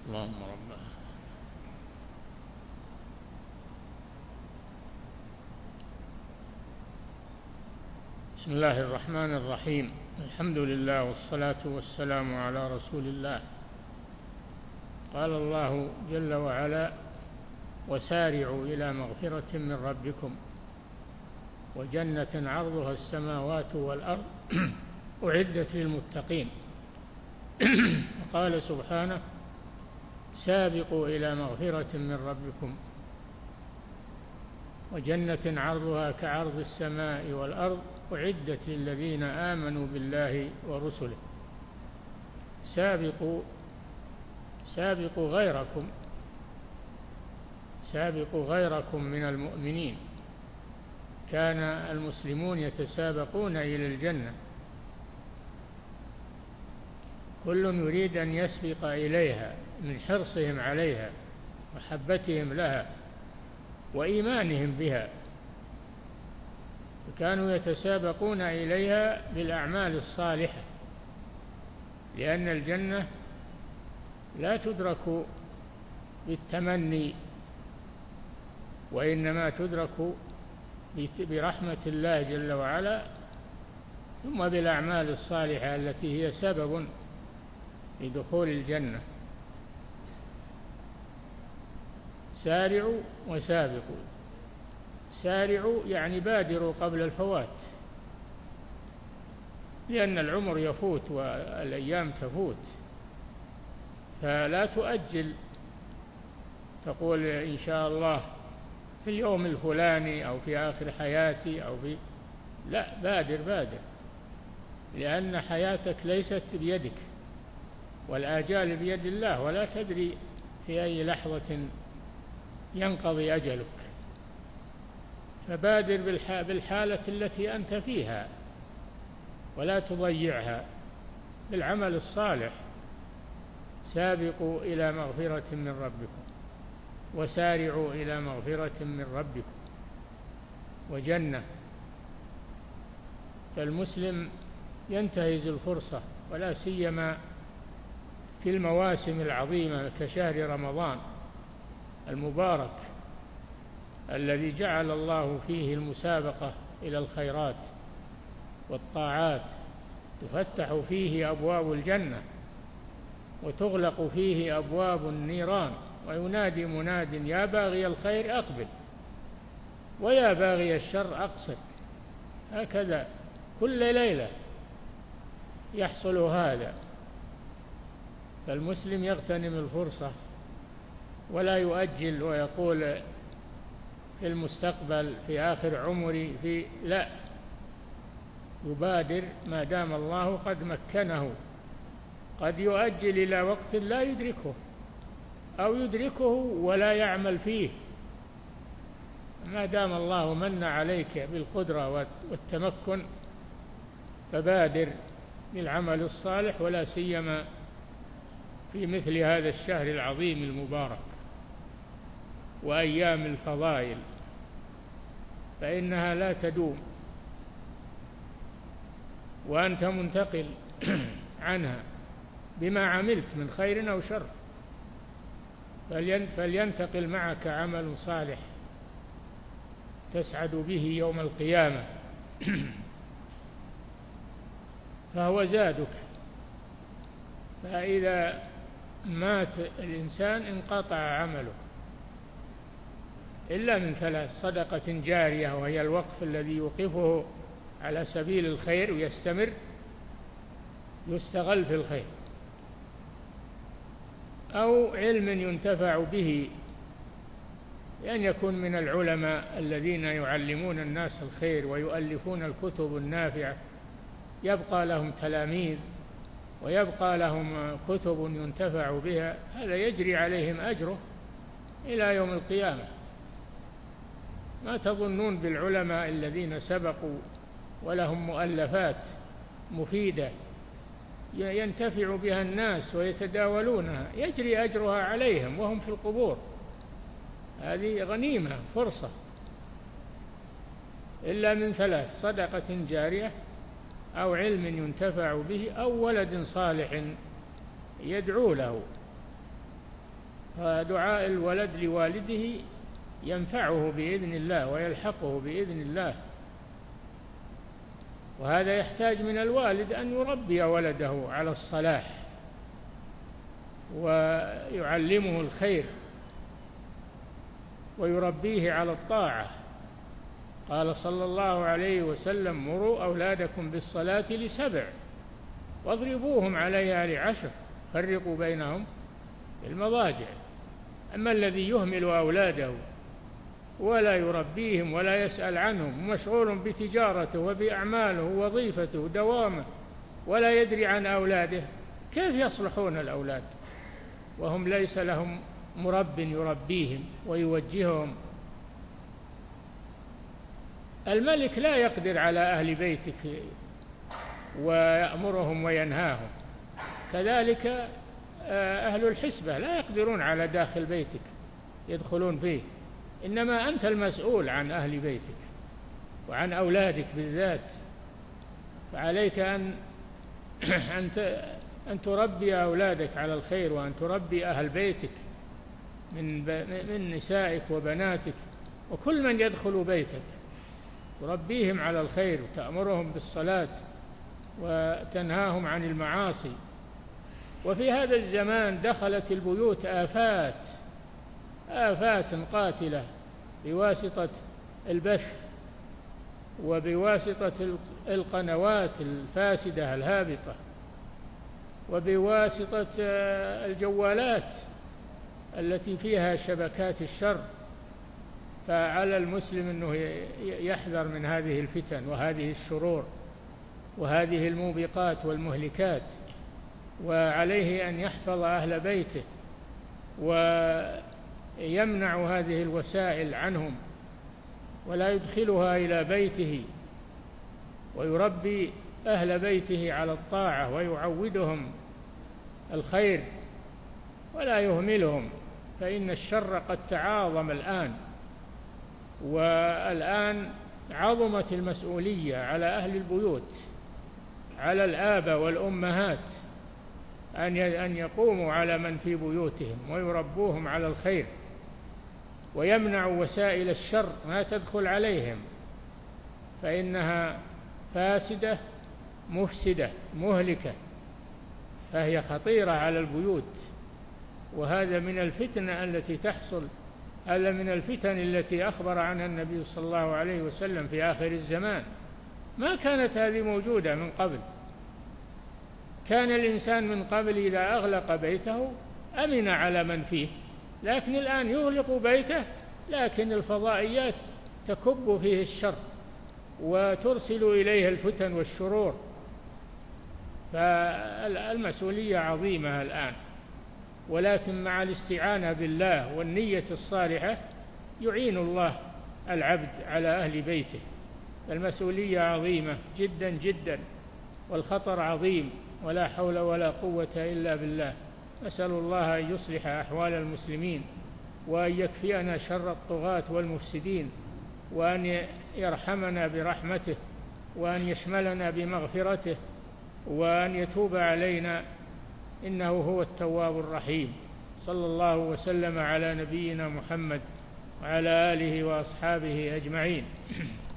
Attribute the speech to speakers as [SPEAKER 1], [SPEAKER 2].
[SPEAKER 1] اللهم ربنا. بسم الله الرحمن الرحيم. الحمد لله والصلاة والسلام على رسول الله. قال الله جل وعلا: وسارعوا إلى مغفرة من ربكم وجنة عرضها السماوات والأرض أعدت للمتقين. وقال سبحانه: سابقوا إلى مغفرة من ربكم وجنة عرضها كعرض السماء والأرض أعدت للذين آمنوا بالله ورسله. سابقوا غيركم من المؤمنين. كان المسلمون يتسابقون إلى الجنة، كل يريد أن يسبق إليها من حرصهم عليها ومحبتهم لها وإيمانهم بها، وكانوا يتسابقون إليها بالأعمال الصالحة، لأن الجنة لا تدرك بالتمني، وإنما تدرك برحمة الله جل وعلا، ثم بالأعمال الصالحة التي هي سبب لدخول الجنة. سارعوا وسابقوا. سارعوا يعني بادروا قبل الفوات، لأن العمر يفوت والأيام تفوت، فلا تؤجل تقول إن شاء الله في اليوم الفلاني أو في آخر حياتي لا، بادر، لأن حياتك ليست بيدك، والآجال بيد الله، ولا تدري في أي لحظة ينقضي أجلك. فبادر بالحالة التي أنت فيها ولا تضيعها بالعمل الصالح. سابقوا إلى مغفرة من ربكم وسارعوا إلى مغفرة من ربكم وجنة. فالمسلم ينتهز الفرصة، ولا سيما في المواسم العظيمة كشهر رمضان المبارك الذي جعل الله فيه المسابقة إلى الخيرات والطاعات، تفتح فيه أبواب الجنة وتغلق فيه أبواب النيران، وينادي مناد: يا باغي الخير أقبل ويا باغي الشر أقصر. هكذا كل ليلة يحصل هذا. فالمسلم يغتنم الفرصة ولا يؤجل ويقول في المستقبل في آخر عمري لا، يبادر ما دام الله قد مكنه. قد يؤجل إلى وقت لا يدركه، أو يدركه ولا يعمل فيه. ما دام الله من عليك بالقدرة والتمكن فبادر بالعمل الصالح، ولا سيما في مثل هذا الشهر العظيم المبارك وأيام الفضائل، فإنها لا تدوم وأنت منتقل عنها بما عملت من خير أو شر. فلينتقل معك عمل صالح تسعد به يوم القيامة فهو زادك. فإذا مات الإنسان انقطع عمله إلا من ثلاث: صدقة جارية وهي الوقف الذي يوقفه على سبيل الخير ويستمر يستغل في الخير، أو علم ينتفع به، لأن يكون من العلماء الذين يعلمون الناس الخير ويؤلفون الكتب النافعة، يبقى لهم تلاميذ ويبقى لهم كتب ينتفع بها، هذا يجري عليهم أجره إلى يوم القيامة. ما تظنون بالعلماء الذين سبقوا ولهم مؤلفات مفيدة ينتفع بها الناس ويتداولونها، يجري أجرها عليهم وهم في القبور. هذه غنيمة، فرصة. إلا من ثلاث: صدقة جارية أو علم ينتفع به أو ولد صالح يدعو له. فدعاء الولد لوالده ينفعه بإذن الله ويلحقه بإذن الله. وهذا يحتاج من الوالد أن يربي ولده على الصلاح ويعلمه الخير ويربيه على الطاعة. قال صلى الله عليه وسلم: مروا أولادكم بالصلاة ل7 واضربوهم عليها ل10 فرقوا بينهم في المضاجع. أما الذي يهمل أولاده ولا يربيهم ولا يسأل عنهم ومشغول بتجارته وبأعماله ووظيفته ودوامه ولا يدري عن أولاده، كيف يصلحون الأولاد وهم ليس لهم مرب يربيهم ويوجههم؟ الملك لا يقدر على أهل بيتك ويأمرهم وينهاهم، كذلك أهل الحسبة لا يقدرون على داخل بيتك يدخلون فيه، إنما أنت المسؤول عن أهل بيتك وعن أولادك بالذات. فعليك أن تربي أولادك على الخير، وأن تربي أهل بيتك من نسائك وبناتك وكل من يدخل بيتك، تربيهم على الخير وتأمرهم بالصلاة وتنهاهم عن المعاصي. وفي هذا الزمان دخلت البيوت آفات قاتلة بواسطة البث وبواسطة القنوات الفاسدة الهابطة وبواسطة الجوالات التي فيها شبكات الشر. فعلى المسلم أنه يحذر من هذه الفتن وهذه الشرور وهذه الموبقات والمهلكات، وعليه أن يحفظ أهل بيته ويمنع هذه الوسائل عنهم ولا يدخلها إلى بيته، ويربي أهل بيته على الطاعة ويعودهم الخير ولا يهملهم، فإن الشر قد تعاظم الآن، والآن عظمت المسؤولية على أهل البيوت، على الآباء والأمهات أن يقوموا على من في بيوتهم ويربوهم على الخير ويمنعوا وسائل الشر ما تدخل عليهم، فإنها فاسدة مفسدة مهلكة، فهي خطيرة على البيوت. وهذا من الفتن التي تحصل، هذا من الفتن التي أخبر عنها النبي صلى الله عليه وسلم في آخر الزمان. ما كانت هذه موجودة من قبل. كان الإنسان من قبل إذا أغلق بيته أمن على من فيه، لكن الآن يغلق بيته لكن الفضائيات تكب فيه الشر وترسل إليه الفتن والشرور. فالمسؤولية عظيمة الآن، ولكن مع الاستعانة بالله والنية الصالحة يعين الله العبد على أهل بيته. المسؤولية عظيمة جدا جدا والخطر عظيم، ولا حول ولا قوة إلا بالله. نسأل الله أن يصلح أحوال المسلمين وأن يكفينا شر الطغاة والمفسدين، وأن يرحمنا برحمته، وأن يشملنا بمغفرته، وأن يتوب علينا إنه هو التواب الرحيم. صلى الله وسلم على نبينا محمد وعلى آله وأصحابه أجمعين.